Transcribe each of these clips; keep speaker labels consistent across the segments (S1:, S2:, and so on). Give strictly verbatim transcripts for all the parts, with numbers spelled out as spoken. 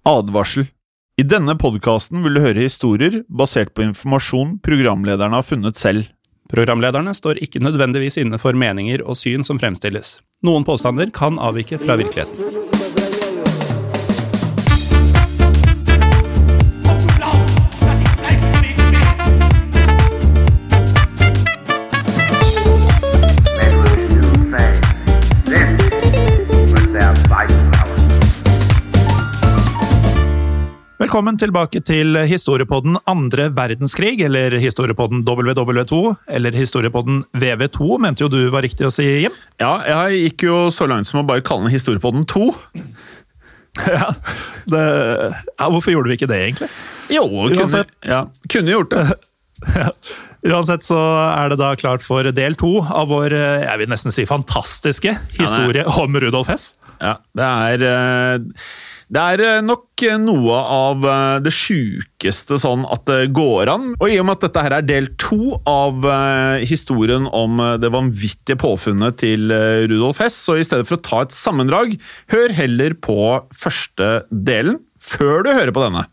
S1: Advarsel. I denne podcasten vil du høre historier basert på informasjon programlederne har funnet selv.
S2: Programlederne står ikke nødvendigvis inne for meninger og syn som fremstilles. Noen påstander kan avvike fra virkeligheten. Velkommen tilbake til historiepodden andre verdenskrig, eller historiepodden W W to, eller historiepodden V V to, mente jo du var riktig å si, Jim?
S1: Ja, jeg gikk jo så langt som å bare kalle den historiepodden to.
S2: Ja, det, ja, hvorfor gjorde vi ikke det egentlig?
S1: Jo, kunne,
S2: Uansett,
S1: ja, kunne gjort det.
S2: Ja, uansett så er det da klart for del to av vår, jeg vil nesten si fantastiske historie ja, om Rudolf Hess.
S1: Ja, det er... Det er nok noe av det sjukeste sånn at det går an. Og i og med at dette her er del to av historien om det vanvittige påfunnet til Rudolf Hess, så i stedet for å ta et sammendrag, hør heller på første delen før du hører på denne.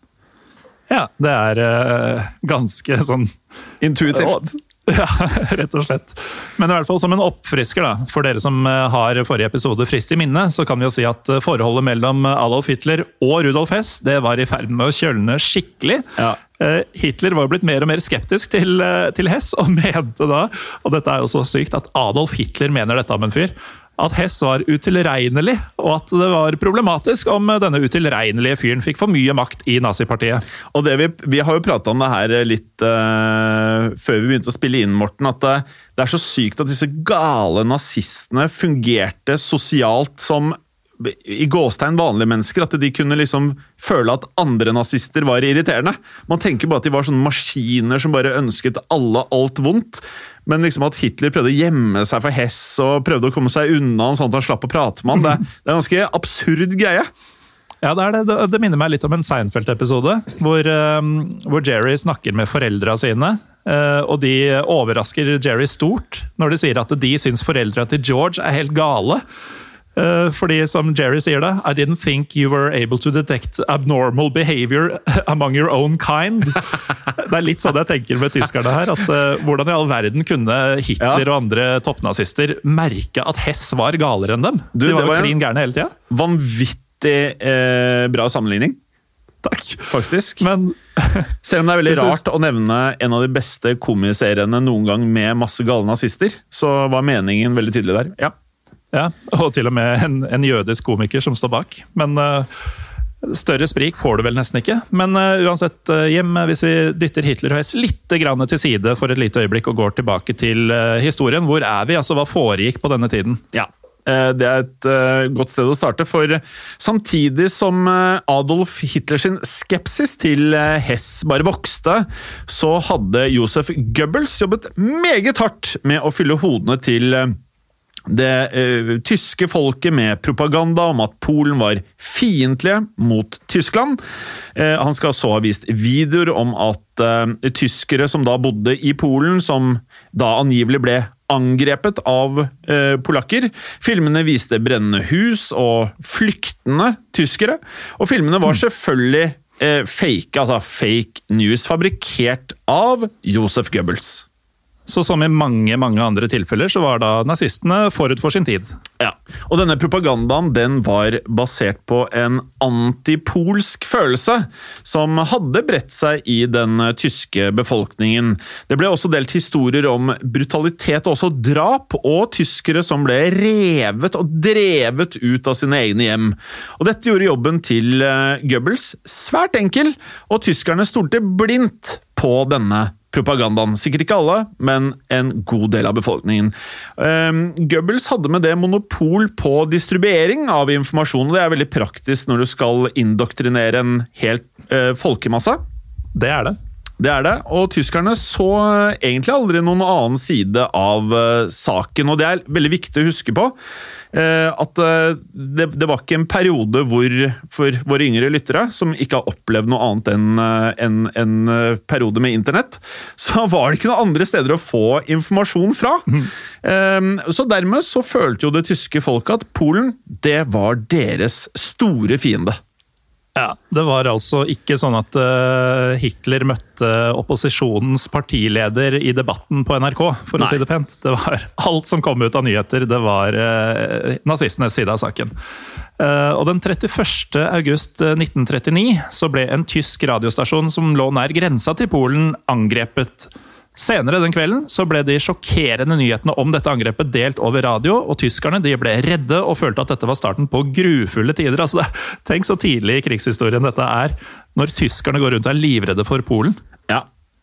S2: Ja, det er uh, ganske sånn...
S1: Intuitivt.
S2: Ja, rett og slett. Men i hvert fall som en oppfrisker da, for dere som har forrige episode frist i minne, så kan vi jo si at forholdet mellom Adolf Hitler og Rudolf Hess, det var i ferd med å kjølne skikkelig. Ja. Hitler var blitt mer og mer skeptisk til, til Hess, og mente da, og dette er jo så sykt, at Adolf Hitler mener dette om en fyr, at Hess var utilregnelig, og at det var problematisk om denne utilregnelige fyren fikk for mye makt i nazipartiet. Og det vi, vi har jo pratet om det her litt uh, før vi begynte å spille inn, Morten, at det, det er så sykt at disse gale nazistene fungerte sosialt som i gåstegn vanlige mennesker, at de kunne liksom føle at andre nazister var irriterende. Man tenker bare at de var sånne maskiner som bare ønsket alle alt vondt, men liksom at Hitler prøvde å gjemme seg for Hess og prøvde å komme seg unna sånn at han slapp å prate med han, det, det er en ganske absurd greie. Ja, det er det. Det minner meg litt om en Seinfeld-episode, hvor, um, hvor Jerry snakker med foreldrene sine, uh, og de overrasker Jerry stort når de sier at de syns foreldrene til George er helt gale. Uh, fordi som Jerry sier det, I didn't think you were able to detect abnormal behavior among your own kind. Det er litt sånn jeg tenker med tyskerne her, at uh, hvordan i all verden kunne Hitler ja. Og andre toppnazister merke at Hess var galere enn dem? Du, de var jo klin gærne hele tiden.
S1: Vanvittig eh, bra sammenligning.
S2: Takk.
S1: Faktisk.
S2: Men,
S1: selv om det er veldig rart å nevne en av de beste komiseriene noen gang med masse gale nazister, så var meningen veldig tydelig der. Ja.
S2: Ja, og til og med en, en jødisk komiker som står bak. Men uh, større sprik får du vel nesten ikke. Men uh, uansett, uh, Jim, hvis vi dytter Hitler og Hess litt grann til side for et lite øyeblikk og går tilbake til uh, historien, hvor er vi? Altså, hva foregikk på denne tiden?
S1: Ja, uh, det er et uh, godt sted å starte, for samtidig som uh, Adolf Hitler sin skepsis til uh, Hess bare vokste, så hadde Josef Goebbels jobbet meget hardt med å fylle hodene til uh, det uh, tyske folket med propaganda om at Polen var fiendtlige mot Tyskland. Uh, han skal så ha vist videoer om at uh, tyskere som da bodde i Polen, som da angivelig ble angrepet av uh, polakker. Filmene viste brennende hus og flyktende tyskere, og filmene var selvfølgelig uh, fake, altså fake news, fabrikkert av Josef Goebbels.
S2: Så som i mange, mange andre tilfeller, så var da nazistene forut for sin tid.
S1: Ja, og denne propagandaen, den var basert på en antipolsk følelse, som hadde bredt seg i den tyske befolkningen. Det ble også delt historier om brutalitet og også drap, og tyskere som ble revet og drevet ut av sine egne hjem. Og dette gjorde jobben til Goebbels svært enkel, og tyskerne stolte blindt på denne propagandaen. Sikkert ikke alle, men en god del av befolkningen. Um, Goebbels hadde med det monopol på distribuering av informasjon, og det er veldig praktisk når du skal indoktrinere en helt uh, folkemasse.
S2: Det er det.
S1: Det er det, og tyskerne så egentlig aldri noen annen side av uh, saken, og det er veldig viktig å huske på uh, at uh, det, det var ikke en periode hvor, for våre yngre lyttere, som ikke har opplevd noe annet enn uh, en, en uh, periode med internett, så var det ikke noen andre steder å få informasjon fra. Mm. Um, så dermed så følte jo det tyske folket at Polen, det var deres store fiende.
S2: Ja, det var altså ikke sånn at uh, Hitler møtte opposisjonens partileder i debatten på N R K, for Nei. å si det pent. Det var alt som kom ut av nyheter, det var uh, nazistenes side av saken. Uh, og den trettiførste august nitten trettini så ble en tysk radiostasjon som lå nær grensa til Polen angrepet. Senere den kvelden så ble de sjokkerende nyhetene om dette angrepet delt over radio, og tyskerne de ble redde og følte at dette var starten på grufulle tider. Altså det, tenk så tidlig i krigshistorien dette er, når tyskerne går rundt og er livredde for Polen.
S1: Ja,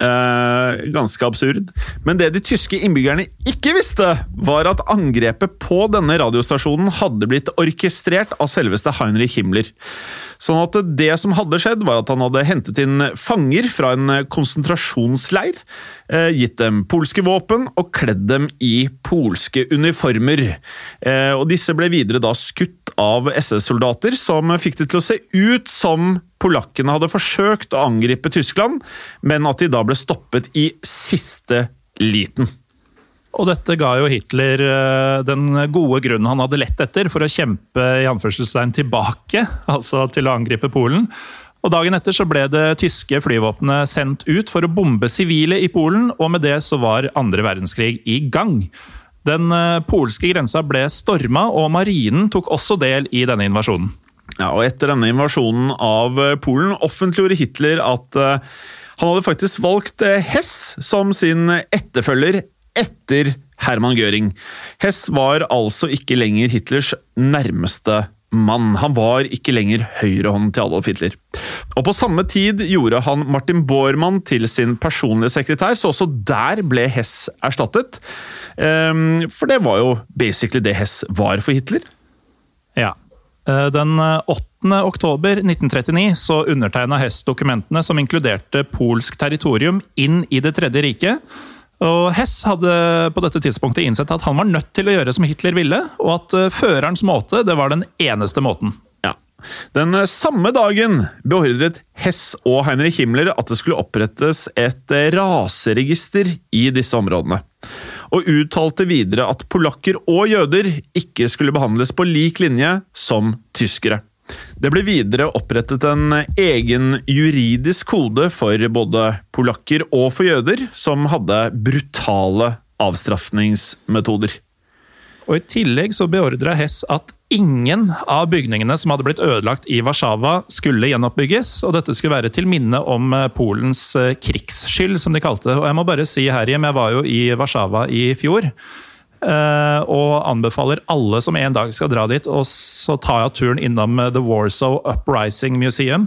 S1: øh, ganske absurd. Men det de tyske innbyggerne ikke visste, var at angrepet på denne radiostasjonen hadde blitt orkestrert av selveste Heinrich Himmler. Sånn at det som hadde skjedd var at han hadde hentet inn fanger fra en konsentrasjonsleir, gitt dem polske våpen og kledd dem i polske uniformer. Og disse ble videre da skutt av S S-soldater som fikk det til å se ut som polakkene hadde forsøkt å angripe Tyskland, men at de da ble stoppet i siste liten.
S2: Og dette ga jo Hitler den gode grunnen han hadde lett etter for å kjempe i anførselstegn tilbake, altså til å angripe Polen. Og dagen etter så ble det tyske flyvåpenet sendt ut for å bombe sivile i Polen, og med det så var andre verdenskrig i gang. Den polske grensa ble stormet, og marinen tok også del i denne invasjonen.
S1: Ja, og etter denne invasjonen av Polen offentliggjorde Hitler at han hadde faktisk valgt Hess som sin etterfølger etter Hermann Göring. Hess var altså ikke lenger Hitlers nærmeste mann. Han var ikke lenger høyrehånd til Adolf Hitler. Og på samme tid gjorde han Martin Bormann til sin personlige sekretær, så også der ble Hess erstattet. For det var jo basically det Hess var for Hitler.
S2: Ja. Den åttende oktober nitten trettini så undertegnet Hess dokumentene som inkluderte polsk territorium inn i det tredje riket. Og Hess hadde på dette tidspunktet innsett at han var nødt til å gjøre som Hitler ville, og at førerens måte, det var den eneste måten.
S1: Ja. Den samme dagen beordret Hess og Heinrich Himmler at det skulle opprettes et raseregister i disse områdene. Og uttalte videre at polakker og jøder ikke skulle behandles på lik linje som tyskere. Det ble videre opprettet en egen juridisk kode for både polakker og for jøder, som hadde brutale avstraffningsmetoder.
S2: Og i tillegg så beordret Hess at ingen av bygningene som hadde blitt ødelagt i Warszawa skulle gjenoppbygges, og dette skulle være til minne om Polens krigsskyld, som de kalte det. Og jeg må bare si her hjem, jeg var jo i Warszawa i fjor, og anbefaler alle som en dag skal dra dit, og så tar jeg turen innom The Warsaw Uprising Museum.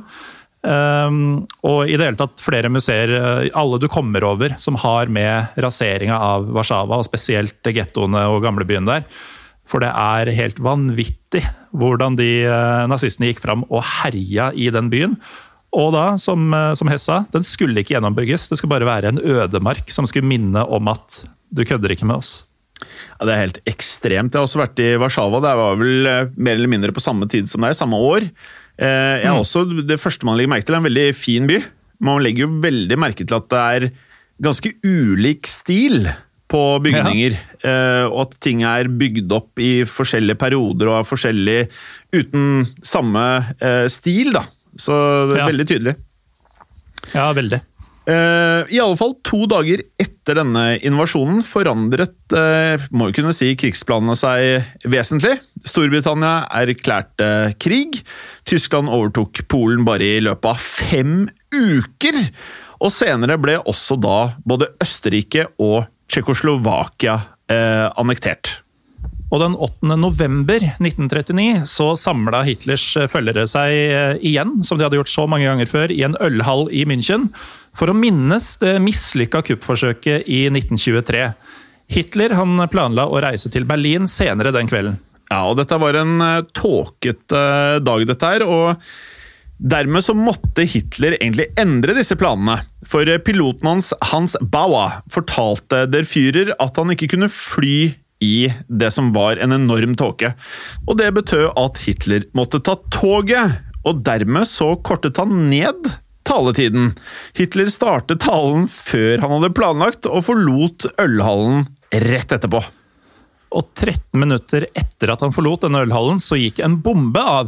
S2: Og i det hele tatt flere museer, alle du kommer over, som har med raseringa av Warszawa, og spesielt gettoene og gamlebyen der. For det er helt vanvittig hvordan de nazistene gikk fram og herja i den byen. Og da, som, som Hess sa, den skulle ikke gjennombygges, det skulle bare være en ødemark som skulle minne om at du kødder ikke med oss.
S1: Ja, det er helt ekstremt. Jeg har også vært i Warszawa, det var vel mer eller mindre på samme tid som deg, samme år. Jeg har også, det første man legger merke til er en veldig fin by. Man legger jo veldig merke til at det er ganske ulik stil på bygninger, ja. Og at ting er bygd opp i forskjellige perioder og er forskjellig uten samme stil, da. Så det er ja. veldig tydelig.
S2: Ja, veldig.
S1: I alle fall to dager etter denne invasjonen forandret, må vi kunne si, krigsplanene seg vesentlig. Storbritannia erklærte krig. Tyskland overtok Polen bare i løpet av fem uker. Og senere ble også da både Østerrike og Tsjekkoslovakia eh, annektert.
S2: Og den åttende november nitten trettini så samlet Hitlers følgere seg igjen, som de hadde gjort så mange ganger før, i en ølhall i München, for å minnes det mislykka kuppforsøket i nitten tjuetre. Hitler han planla å reise til Berlin senere den kvelden.
S1: Ja, og dette var en tåket dag dette her, og dermed så måtte Hitler egentlig endre disse planene. For piloten hans, Hans Bauer, fortalte der Führer at han ikke kunne fly i det som var en enorm tåke. Og det betød at Hitler måtte ta toget, og dermed så kortet han ned taletiden. Hitler startet talen før han hadde planlagt, og forlot ølhallen rett etterpå. Og
S2: tretten minutter etter at han forlot denne ølhallen, så gikk en bombe av.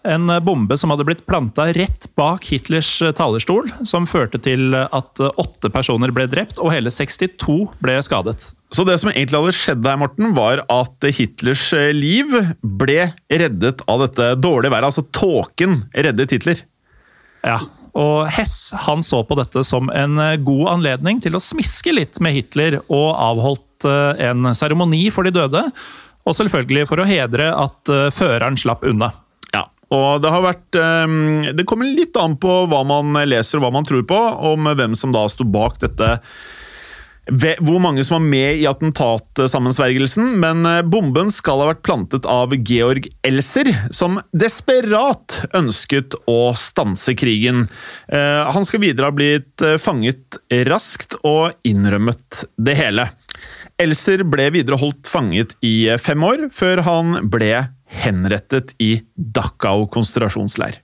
S2: en bombe som hadde blitt plantet rett bak Hitlers talerstol, som førte til at åtte personer ble drept, og hele sekstito ble skadet.
S1: Så det som egentlig hadde skjedd der, Morten, var at Hitlers liv ble reddet av dette dårlige været, altså tåken reddet Hitler.
S2: Ja, og Hess han så på dette som en god anledning til å smiske litt med Hitler og avholdt en seremoni for de døde, og selvfølgelig for å hedre at føreren slapp unna.
S1: Ja, og det har vært det kommer litt an på hva man leser og hva man tror på, om hvem som da sto bak dette, hvor mange som var med i attentatsammensvergelsen, men bomben skal ha vært plantet av Georg Elser, som desperat ønsket å stanse krigen. Han skal videre ha blitt fanget raskt og innrømmet det hele. Elser ble videre holdt fanget i fem år, før han ble henrettet i Dachau konsentrasjonsleir.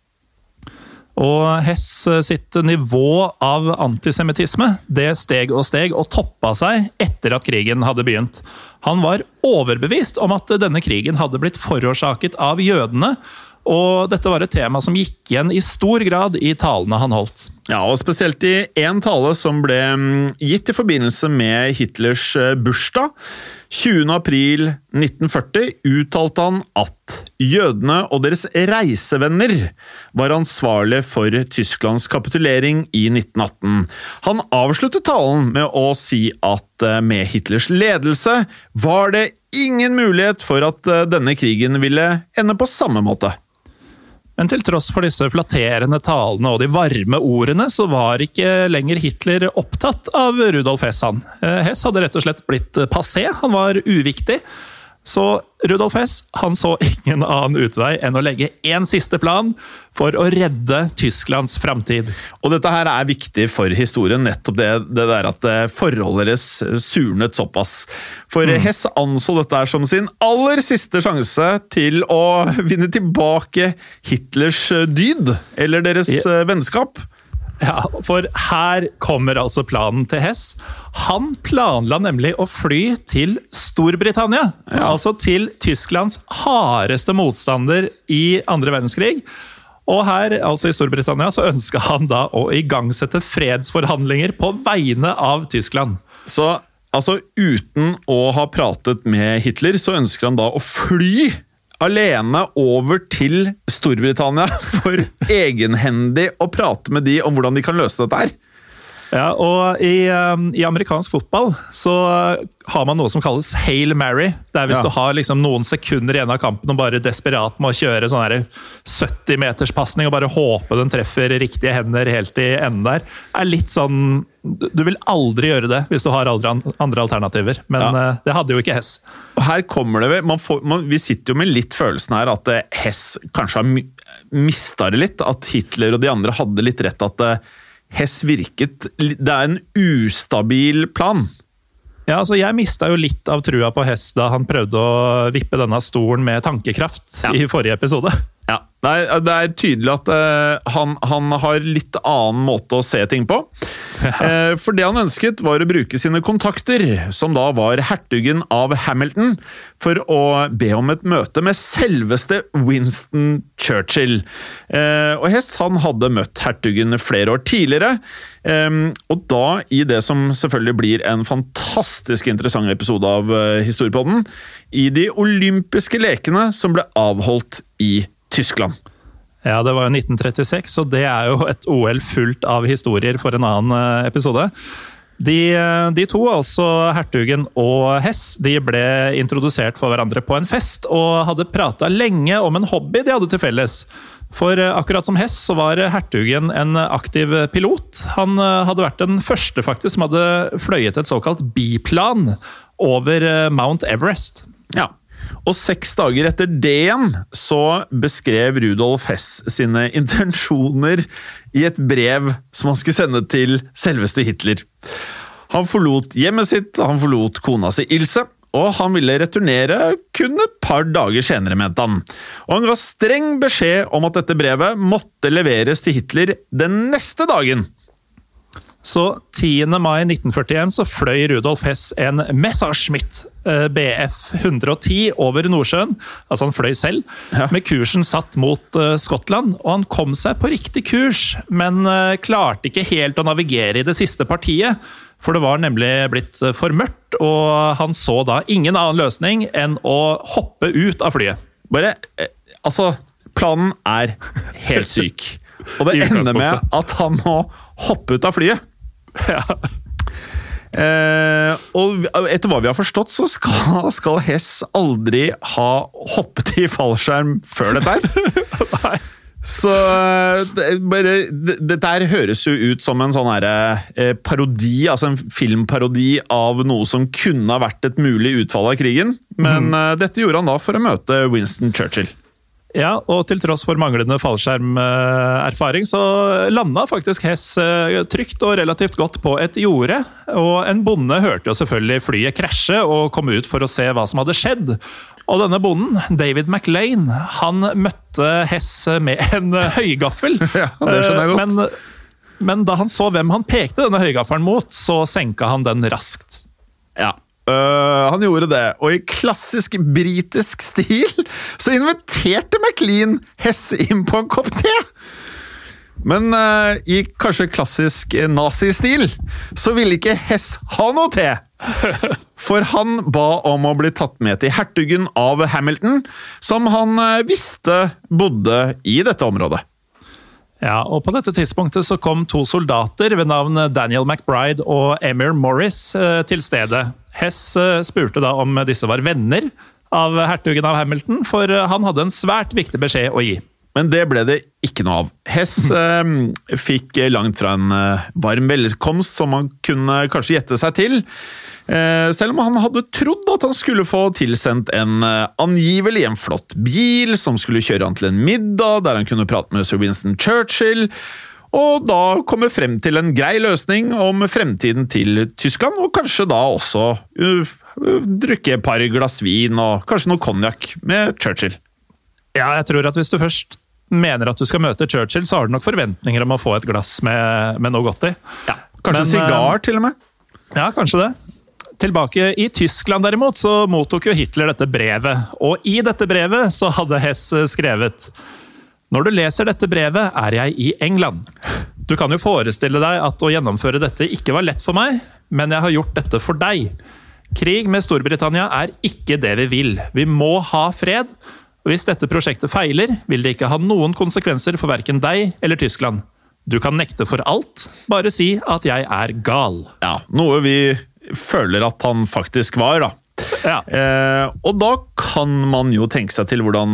S2: Og Hess sitt nivå av antisemittisme, det steg og steg og toppa seg etter at krigen hadde begynt. Han var overbevist om at denne krigen hadde blitt forårsaket av jødene, og dette var et tema som gikk igjen i stor grad i talene han holdt.
S1: Ja, og spesielt i en tale som ble gitt i forbindelse med Hitlers bursdag. tjuende april nitten førti uttalte han at jødene og deres reisevenner var ansvarlige for Tysklands kapitulering i nitten atten. Han avsluttet talen med å si at med Hitlers ledelse var det ingen mulighet for at denne krigen ville ende på samme måte.
S2: Men til tross for disse flatterende talene og de varme ordene, så var ikke lenger Hitler opptatt av Rudolf Hess. Han. Hess hadde rett og slett blitt passé, han var uviktig. Så Rudolf Hess, han så ingen annen utvei enn å legge en siste plan for å redde Tysklands fremtid.
S1: Og dette her er viktig for historien, nettopp det, det der at forholdet deres surnet såpass. For mm. Hess anså dette som sin aller siste sjanse til å vinne tilbake Hitlers dyd, eller deres ja. vennskap.
S2: Ja, for her kommer altså planen til Hess. Han planla nemlig å fly til Storbritannia, ja. altså til Tysklands hardeste motstander i andre verdenskrig. Og her, altså i Storbritannia, så ønsket han da å igangsette fredsforhandlinger på vegne av Tyskland.
S1: Så altså uten å ha pratet med Hitler, så ønsker han da å fly alene over til Storbritannia for egenhendig å prate med de om hvordan de kan løse dette her.
S2: Ja, og i, um, i amerikansk fotball så har man noe som kalles Hail Mary. Det er hvis ja. du har liksom noen sekunder igjen av kampen og bare desperat må kjøre sånn her sytti meters passning og bare håpe den treffer riktige hender helt i enden der. Det er litt sånn, du vil aldri gjøre det hvis du har aldri andre alternativer, men ja. uh, det hadde jo ikke Hess.
S1: Og her kommer det, man får, man, vi sitter jo med litt følelsen her at Hess kanskje har mistet det litt, at Hitler og de andre hadde litt rett at Hess virket, det er en ustabil plan.
S2: Ja, altså jeg mistet jo litt av trua på Hess da han prøvde å vippe denne stolen med tankekraft ja. i forrige episode.
S1: Ja, det er, det er tydelig at uh, han, han har litt annen måte å se ting på. Ja. Uh, for det han ønsket var å bruke sine kontakter, som da var hertugen av Hamilton, for å be om et møte med selveste Winston Churchill. Uh, og Hess han hadde møtt hertugen flere år tidligere, um, og da i det som selvfølgelig blir en fantastisk interessant episode av uh, Historiepodden, i de olympiske lekene som ble avholdt i Tyskland.
S2: Ja, det var jo nitten trettiseks, og det er jo et O L fullt av historier for en annen episode. De, de to, altså hertugen og Hess, de ble introdusert for hverandre på en fest, og hadde pratet lenge om en hobby de hadde til felles. For akkurat som Hess så var hertugen en aktiv pilot. Han hadde vært den første faktisk som hadde fløyet et såkalt biplan over Mount Everest.
S1: Ja. Og seks dager etter det igjen så beskrev Rudolf Hess sine intensjoner i et brev som han skulle sende til selveste Hitler. Han forlot hjemmet sitt, han forlot kona si Ilse, og han ville returnere kun et par dager senere, mente han. Og han ga streng beskjed om at dette brevet måtte leveres til Hitler den neste dagen.
S2: Så tiende mai nitten førtien så fløy Rudolf Hess en Messerschmitt B F hundre og ti over Nordsjøen, altså han fløy selv, ja. Med kursen satt mot Skottland, og han kom seg på riktig kurs, men klarte ikke helt å navigere i det siste partiet, for det var nemlig blitt for mørkt, og han så da ingen annen løsning enn å hoppe ut av flyet.
S1: Bare, altså, planen er helt syk, og det ender med at han må hoppe ut av flyet. Ja. Eh, og etter hva vi har forstått, så skal, skal Hess aldri ha hoppet i fallskjerm før dette her. Nei. Så det, bare, det, det der høres jo ut som en sånn her, eh, parodi, altså en filmparodi av noe som kunne ha vært et mulig utfall av krigen, men mm. eh, dette gjorde han da for å møte Winston Churchill.
S2: Ja, og til tross for manglende fallskjermerfaring så landet faktisk Hess trygt og relativt godt på et jorde, og en bonde hørte jo selvfølgelig flyet krasje og kom ut for å se hva som hadde skjedd. Og denne bonden, David McLean, han møtte Hess med en høygaffel.
S1: Ja, det skjønner jeg godt.
S2: Men, men da han så hvem han pekte denne høygaffelen mot, så senka han den raskt.
S1: Ja. Uh, han gjorde det, og i klassisk britisk stil så inviterte McLean Hess inn på en kopp te. Men uh, i kanskje klassisk nazi-stil så ville ikke Hess ha noe te. For han ba om å bli tatt med til hertugen av Hamilton, som han uh, visste bodde i dette området.
S2: Ja, og på dette tidspunktet så kom to soldater ved navn Daniel McBride og Emir Morris til stedet. Hess spurte da om disse var venner av hertugen av Hamilton, for han hadde en svært viktig beskjed å gi.
S1: Men det ble det ikke noe av. Hess eh, fikk langt fra en eh, varm velkomst som man kunne kanskje gjette seg til. Eh, selv om han hadde trodd at han skulle få tilsendt en eh, angivelig en flott bil som skulle kjøre han til en middag der han kunne prate med Sir Winston Churchill, og da komme frem til en grei løsning om fremtiden til Tyskland, og kanskje da også uh, uh, drikke et par glass vin og kanskje noe konjakk med Churchill.
S2: Ja, jeg tror at hvis du først mener at du skal møte Churchill, så har du nok forventninger om å få et glass med, med noe godt i.
S1: Ja, kanskje Men, sigar til og med?
S2: Ja, kanskje det. Tilbake i Tyskland derimot, så mottok jo Hitler dette brevet, og i dette brevet så hadde Hess skrevet: Når du leser dette brevet, er jeg i England. Du kan jo forestille deg at å gjennomføre dette ikke var lett for meg, men jeg har gjort dette for deg. Krig med Storbritannia er ikke det vi vil. Vi må ha fred. Hvis dette prosjektet feiler, vil det ikke ha noen konsekvenser for hverken deg eller Tyskland. Du kan nekte for alt, bare si at jeg er gal.
S1: Ja, noe vi føler at han faktisk var, da. Ja. Eh, og da kan man jo tenke seg til hvordan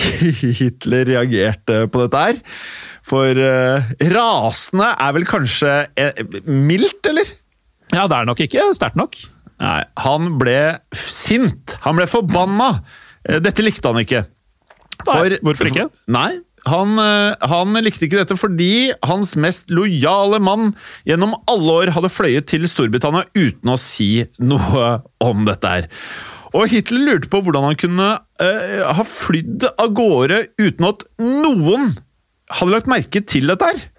S1: Hitler reagerte på dette her. For eh, rasende er vel kanskje eh, mildt, eller?
S2: Ja, det er nok ikke sterkt nok.
S1: Nei, han ble sint. Han ble forbanna. Eh, dette likte han ikke.
S2: For, nei, hvorfor ikke?
S1: Nei, han, han likte ikke dette fordi hans mest lojale mann gjennom alle år hadde fløyet til Storbritannia uten å si noe om dette her. Og Hitler lurte på hvordan han kunne uh, ha flydd av gårde uten at noen hadde lagt merke til dette her.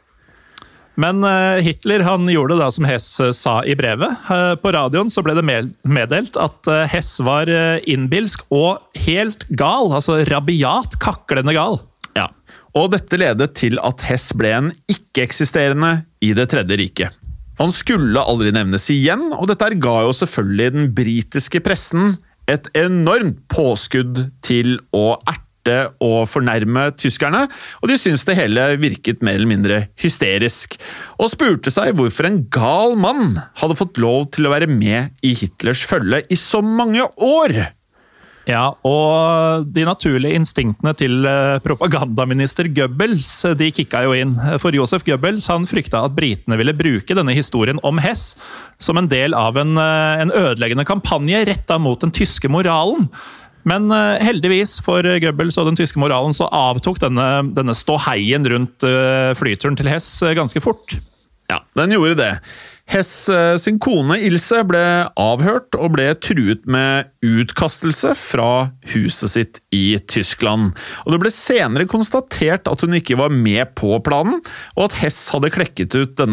S2: Men uh, Hitler han gjorde det da som Hess uh, sa i brevet. Uh, på radioen så ble det meddelt at uh, Hess var uh, innbilsk og helt gal, altså rabiat, kaklende gal.
S1: Ja, og dette ledet til at Hess ble en ikke-eksisterende i det tredje riket. Han skulle aldri nevnes igjen, og dette ga jo selvfølgelig den britiske pressen et enormt påskudd til å erte og fornærme tyskerne, og de syntes det hele virket mer eller mindre hysterisk, og spurte seg hvorfor en gal mann hadde fått lov til å være med i Hitlers følge i så mange år.
S2: Ja, og de naturlige instinktene til propagandaminister Goebbels, de kikka jo inn. For Joseph Goebbels, han frykta at britene ville bruke denne historien om Hess som en del av en, en ødeleggende kampanje rettet mot den tyske moralen. Men heldigvis for Goebbels og den tyske moralen så avtok denne, denne ståheien rundt flyturen til Hess ganske fort.
S1: Ja, den gjorde det. Hess sin kone Ilse ble avhørt og ble truet med utkastelse fra huset sitt i Tyskland. Og det ble senere konstatert at hun ikke var med på planen, og at Hess hadde klekket ut denne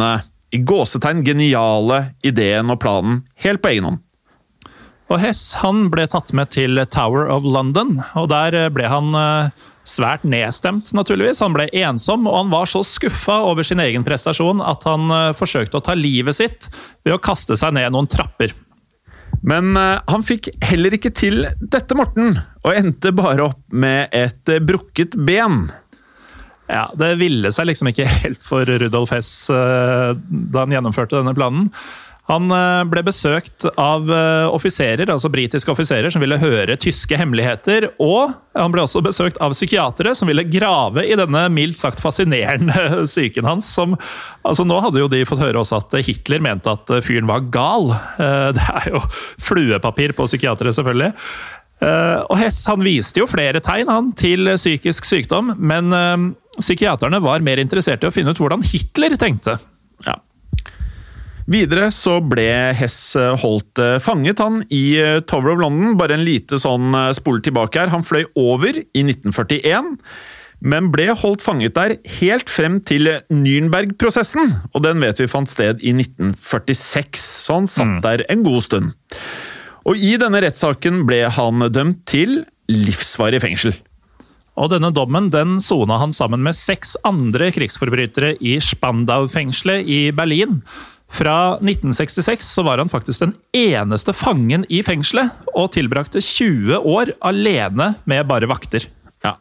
S1: i gåsetegn geniale ideen og planen helt på egen hånd.
S2: Og Hess han ble tatt med til Tower of London, og der ble han svært nedstemt naturligvis. Han ble ensom, og han var så skuffa over sin egen prestasjon at han forsøkte å ta livet sitt ved å kaste seg ned noen trapper.
S1: Men han fikk heller ikke til dette, Morten, og endte bare opp med et brukket ben.
S2: Ja, det ville seg liksom ikke helt for Rudolf Hess da han gjennomførte denne planen. Han ble besøkt av offiserer, altså britiske offiserer, som ville høre tyske hemmeligheter, og han ble også besøkt av psykiatere som ville grave i denne mildt sagt fascinerende syken hans. Som, altså nå hadde jo de fått høre også at Hitler mente at fyren var gal. Det er jo fluepapir på psykiatere, selvfølgelig. Og Hess han viste jo flere tegn han, til psykisk sykdom, men psykiaterne var mer interessert i å finne ut hvordan Hitler tenkte.
S1: Ja. Videre så ble Hess holdt fanget han i Tower of London, bare en lite sånn spole tilbake her. Han fløy over i nitten førtien, men ble holdt fanget der helt frem til Nürnberg-prosessen, og den vet vi fant sted i nitten førtiseks, så han satt der en god stund. Og i denne rettssaken ble han dømt til livsvarig fengsel.
S2: Og denne dommen den sona han sammen med seks andre krigsforbrytere i Spandau-fengselet i Berlin. Fra nitten sekstiseks så var han faktisk den eneste fangen i fengselet, og tilbrakte tjue år alene med bare vakter.
S1: Ja,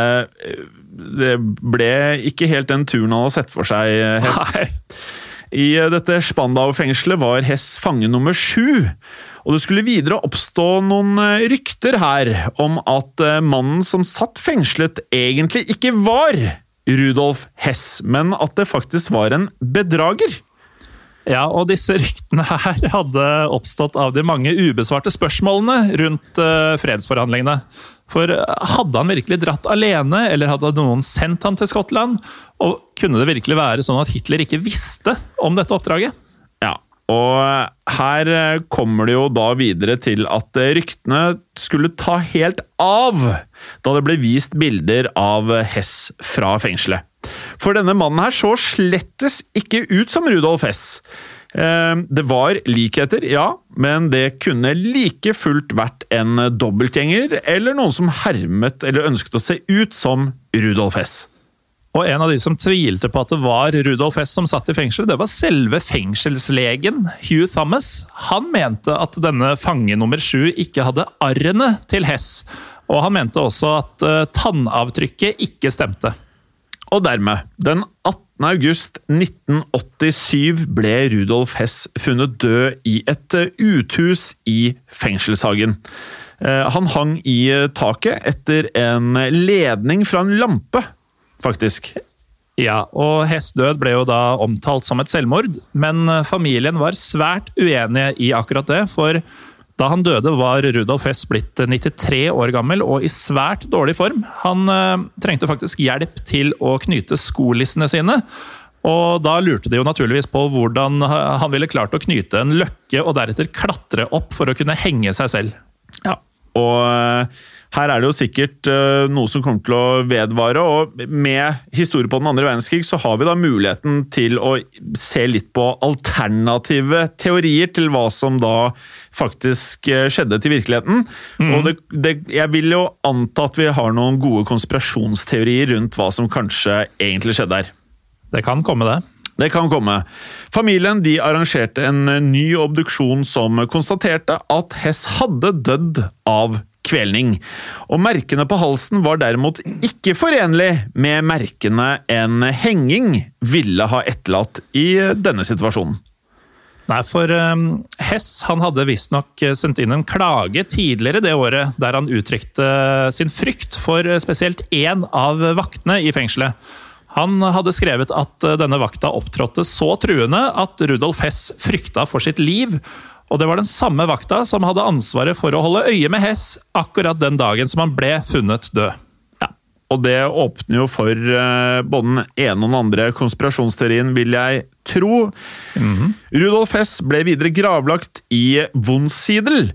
S1: det ble ikke helt den turen han hadde sett for seg, Hess.
S2: Nei.
S1: I dette Spandau-fengselet var Hess fange nummer sju, og det skulle videre oppstå noen rykter her om at mannen som satt fengslet egentlig ikke var Rudolf Hess, men at det faktisk var en bedrager.
S2: Ja, og disse ryktene her hadde oppstått av de mange ubesvarte spørsmålene rundt uh, fredsforhandlingene. For hadde han virkelig dratt alene, eller hadde noen sendt han til Skottland? Og kunne det virkelig være sånn at Hitler ikke visste om dette oppdraget?
S1: Ja, og her kommer det jo da videre til at ryktene skulle ta helt av da det ble vist bilder av Hess fra fengselet. For denne mannen her så slettes ikke ut som Rudolf Hess. Det var likheter, ja, men det kunne like fullt vært en dobbeltgjenger, eller noen som hermet eller ønsket å se ut som Rudolf Hess.
S2: Og en av de som tvilte på at det var Rudolf Hess som satt i fengsel, det var selve fengselslegen, Hugh Thomas. Han mente at denne fange nummer sju ikke hadde arrene til Hess, og han mente også at tannavtrykket ikke stemte. Og dermed, den attende august nitten åttisyv ble Rudolf Hess funnet død i et uthus i fengselshagen. Han hang i taket etter en ledning fra en lampe, faktisk. Ja, og Hess død ble jo da omtalt som et selvmord, men familien var svært uenige i akkurat det, for da han døde var Rudolf Hess blitt nittitre år gammel og i svært dårlig form. Han eh, trengte faktisk hjelp til å knyte skolissene sine, og da lurte de jo naturligvis på hvordan han ville klart å knyte en løkke og deretter klatre opp for å kunne henge seg selv.
S1: Ja, og her er det jo sikkert noe som kommer til å vedvare, og med historie på den andre verdenskrig så har vi da muligheten til å se litt på alternative teorier til hva som da faktisk skjedde til virkeligheten. Mm. Og det, det, jeg vil jo anta at vi har noen gode konspirasjonsteorier rundt hva som kanskje egentlig skjedde her.
S2: Det kan komme det.
S1: Det kan komme. Familien de arrangerte en ny obduksjon som konstaterte at Hess hadde dødd av kvelning. Og merkene på halsen var derimot ikke forenlig med merkene en henging ville ha etterlatt i denne situasjonen.
S2: Nei, for um, Hess han hadde visst nok sendt inn en klage tidligere det året, der han uttrykte sin frykt for spesielt en av vaktene i fengselet. Han hadde skrevet at denne vakta opptrådte så truende at Rudolf Hess frykta for sitt liv, og det var den samme vakta som hadde ansvaret for å holde øye med Hess akkurat den dagen som han ble funnet død.
S1: Ja, og det åpner jo for uh, både den ene og den andre konspirasjonsteorien, vil jeg tro. Mm-hmm. Rudolf Hess ble videre gravlagt i Wunsiedel,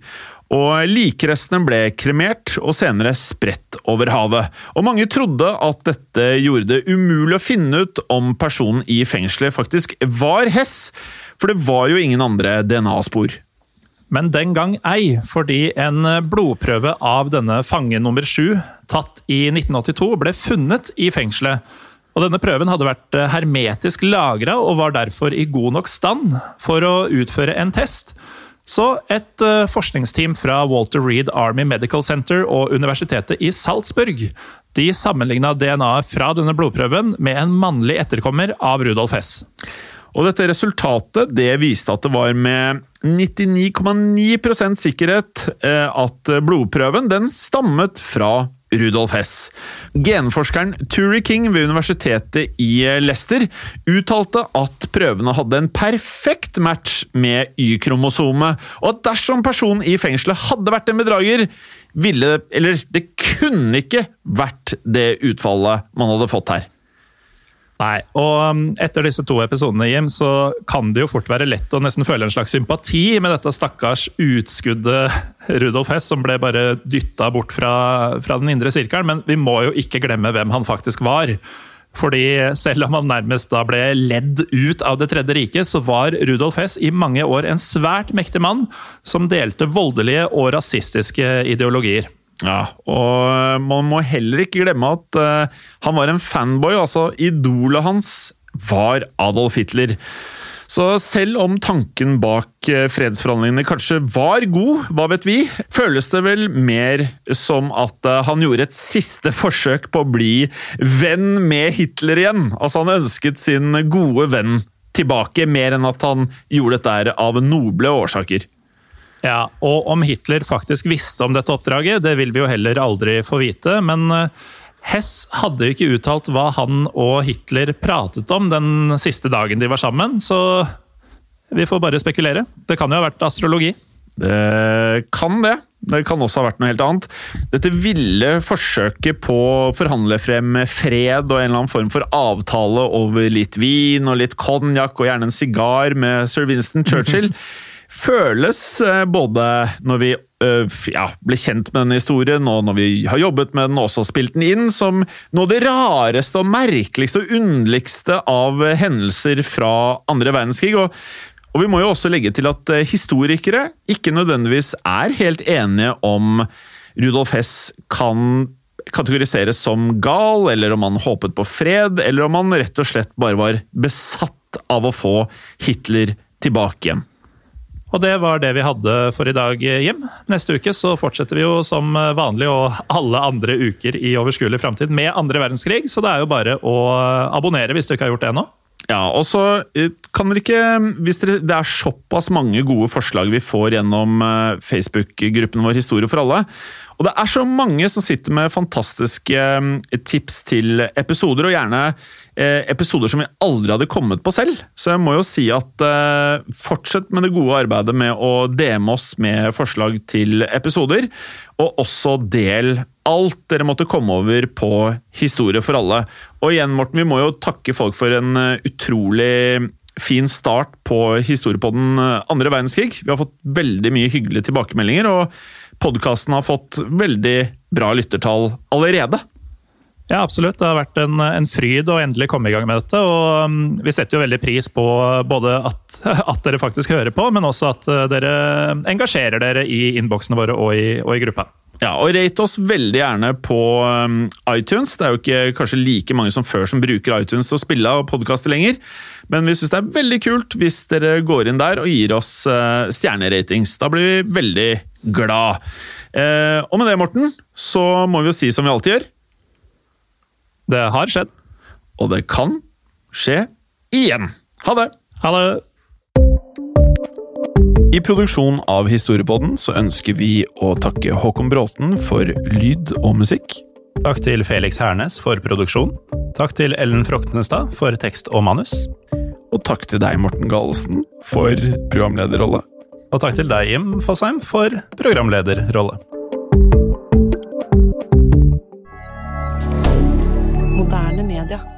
S1: Og likrestene ble kremert og senere spredt over havet. Og mange trodde at dette gjorde det umulig å finne ut om personen i fengselet faktisk var Hess, for det var jo ingen andre D N A-spor.
S2: Men den gang ei, fordi en blodprøve av denne fange nummer sju, tatt i nitten åttito, ble funnet i fengselet. Og denne prøven hadde vært hermetisk lagret og var derfor i god nok stand for å utføre en test. Så et uh, forskningsteam fra Walter Reed Army Medical Center og Universitetet i Salzburg, de sammenlignet D N A-et fra denne blodprøven med en mannlig etterkommer av Rudolf Hess.
S1: Og dette resultatet, det viste at det var med nittini komma ni prosent sikkerhet uh, at blodprøven den stammet fra Rudolf Hess. Genforskeren Turi King ved universitetet i Leicester uttalte at prøvene hadde en perfekt match med Y-kromosomet, og at dersom personen i fengselet hadde vært en bedrager, ville, eller det kunne ikke vært det utfallet man hadde fått her.
S2: Nei, og etter disse to episodene, Jim, så kan det jo fort være lett å nesten føle en slags sympati med dette stakkars utskuddet Rudolf Hess, som ble bare dyttet bort fra, fra den indre sirkelen, men vi må jo ikke glemme hvem han faktisk var. Fordi selv om han nærmest da ble ledd ut av det tredje riket, så var Rudolf Hess i mange år en svært mektig mann som delte voldelige og rasistiske ideologier.
S1: Ja, og man må heller ikke glemme at uh, han var en fanboy, altså idolet hans var Adolf Hitler. Så selv om tanken bak fredsforhandlingene kanskje var god, hva vet vi, føles det vel mer som at han gjorde et siste forsøk på å bli venn med Hitler igjen. Altså han ønsket sin gode venn tilbake, mer enn at han gjorde dette av noble årsaker.
S2: Ja, og om Hitler faktisk visste om dette oppdraget, det vil vi jo heller aldri få vite, men Hess hadde jo ikke uttalt hva han og Hitler pratet om den siste dagen de var sammen, så vi får bare spekulere. Det kan jo ha vært astrologi.
S1: Det kan det. Det kan også ha vært noe helt annet. Dette ville forsøket på å forhandle frem fred og en eller annen form for avtale over litt vin og litt konjakk og gjerne en sigar med Sir Winston Churchill føles både når vi ja, ble kjent med denne historien, og når vi har jobbet med den og også spilt den inn, som noe av det rareste og merkeligste og underligste av hendelser fra andre verdenskrig. Og, og vi må jo også legge til at historikere ikke nødvendigvis er helt enige om Rudolf Hess kan kategoriseres som gal, eller om han håpet på fred, eller om han rett og slett bare var besatt av å få Hitler tilbake igjen.
S2: Og det var det vi hadde for i dag, Jim. Neste uke så fortsetter vi jo som vanlig og alle andre uker i overskuelig fremtid med andre verdenskrig, så det er jo bare å abonnere hvis du ikke har gjort det ennå.
S1: Ja, og så kan dere ikke, hvis dere, det er såpass mange gode forslag vi får gjennom Facebook-gruppen vår Historie for alle, og det er så mange som sitter med fantastiske tips til episoder, og gjerne episoder som vi aldri hadde kommet på selv. Så jeg må jo si at fortsett med det gode arbeidet med å D M oss med forslag til episoder, og også del alt dere måtte komme over på Historie for alle. Og igjen, Morten, vi må jo takke folk for en utrolig fin start på historiepodden andre verdenskrig. Vi har fått veldig mye hyggelige tilbakemeldinger, og podcasten har fått veldig bra lyttertall allerede.
S2: Ja, absolutt. Det har vært en, en fryd å endelig komme i gang med dette, og um, vi setter jo veldig pris på både at, at dere faktisk hører på, men også at dere engasjerer dere i innboksene våre og i, og i gruppa.
S1: Ja, og rate oss veldig gjerne på um, iTunes. Det er jo ikke kanskje like mange som før som bruker iTunes til å spille og podcaste lenger, men vi synes det er veldig kult hvis dere går inn der og gir oss uh, stjerneratings. Da blir vi veldig glad. Uh, og med det, Morten, så må vi jo si som vi alltid gjør.
S2: Det har skjedd.
S1: Og det kan skje igjen. Ha det!
S2: Ha det!
S1: I produksjon av Historiepodden så ønsker vi å takke Håkon Bråten for lyd og musikk.
S2: Takk til Felix Hernes for produksjon. Takk til Ellen Froktenestad for tekst og manus.
S1: Og takk til deg, Morten Galesen, for programlederrolle.
S2: Og takk til deg, Jim Fosheim, for programlederrolle.
S3: Moderne media.